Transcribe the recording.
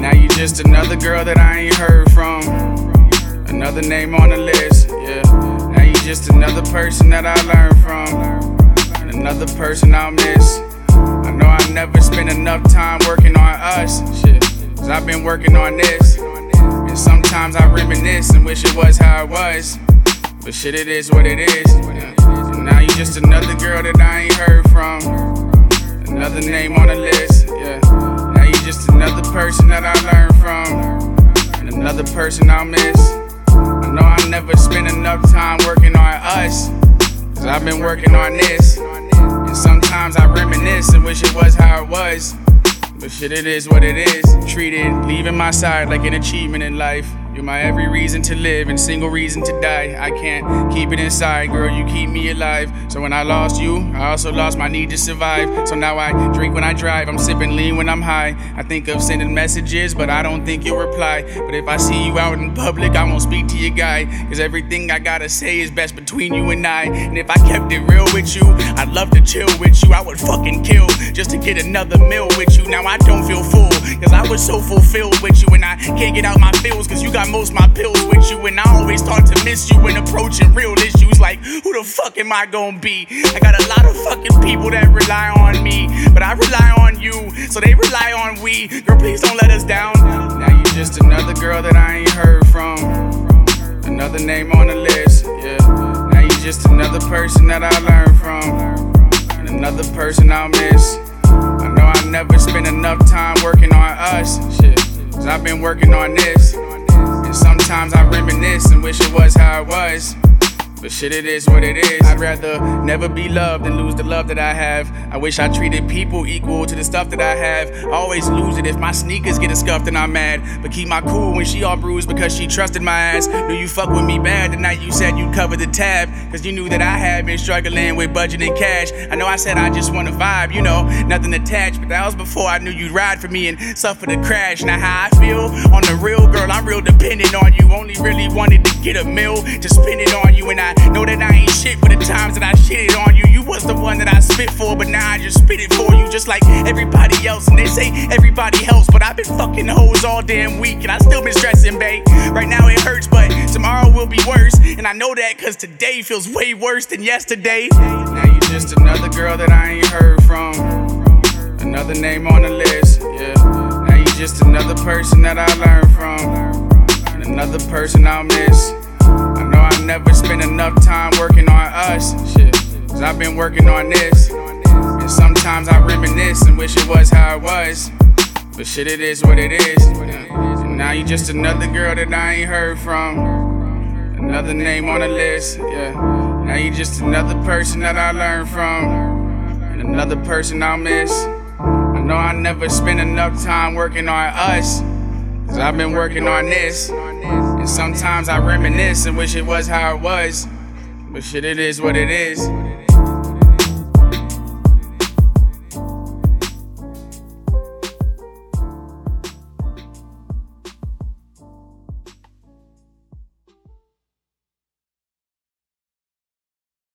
Now you just another girl that I ain't heard from. Another name on the list, yeah. Now you just another person that I learned from. And another person I'll miss. I know I never spent enough time working on us, shit. Cause I've been working on this. And sometimes I reminisce and wish it was how it was. But shit, it is what it is, yeah. And now you just another girl that I ain't heard from. Another name on the list, yeah. Now you just another person that I learned from. And another person I'll miss. I know I never spent enough time working on us. Cause I've been working on this. And sometimes I reminisce and wish it was how it was. But shit, it is what it is. Treated, leaving my side like an achievement in life. You're my every reason to live and single reason to die. I can't keep it inside, girl, you keep me alive. So when I lost you, I also lost my need to survive. So now I drink when I drive, I'm sipping lean when I'm high. I think of sending messages, but I don't think you'll reply. But if I see you out in public, I won't speak to your guy. Cause everything I gotta say is best between you and I. And if I kept it real with you, I'd love to chill with you. I would fucking kill just to get another meal with you. Now I don't feel full, cause I was so fulfilled with you. And I can't get out my feels, cause you got most my pills with you. And I always start to miss you when approaching real issues. Like, who the fuck am I gonna be? I got a lot of fucking people that rely on me, but I rely on you, so they rely on we. Girl, please don't let us down. Now you just another girl that I ain't heard from. Another name on the list, yeah. Now you just another person that I learned from. And another person I'll miss. I know I never spent enough time working on us, shit. Cause I've been working on this. And sometimes I reminisce and wish it was how it was. But shit, it is what it is. I'd rather never be loved than lose the love that I have. I wish I treated people equal to the stuff that I have. I always lose it if my sneakers get scuffed and I'm mad. But keep my cool when she all bruised because she trusted my ass. Knew you fuck with me bad the night you said you'd cover the tab. Cause you knew that I had been struggling with budgeting cash. I know I said I just wanna vibe, you know, nothing attached. But that was before I knew you'd ride for me and suffer the crash. Now how I feel on the real, girl, I'm real dependent on you. Only really wanted to get a meal to spend it on you. And I know that I ain't shit for the times that I shitted on you. You was the one that I spit for, but now I just spit it for you. Just like everybody else, and they say everybody helps, but I've been fucking hoes all damn week, and I still been stressing, babe. Right now it hurts, but tomorrow will be worse, and I know that cause today feels way worse than yesterday. Now you just another girl that I ain't heard from. Another name on the list, yeah. Now you just another person that I learned from. And another person I'll miss. I know I never spent enough time working on us, shit. Cause I've been working on this. And sometimes I reminisce and wish it was how it was. But shit, it is what it is. And now you just another girl that I ain't heard from. Another name on the list, yeah. Now you just another person that I learned from. And another person I'll miss. I know I never spent enough time working on us. Cause I've been working on this. And sometimes I reminisce and wish it was how it was. But shit, it is what it is.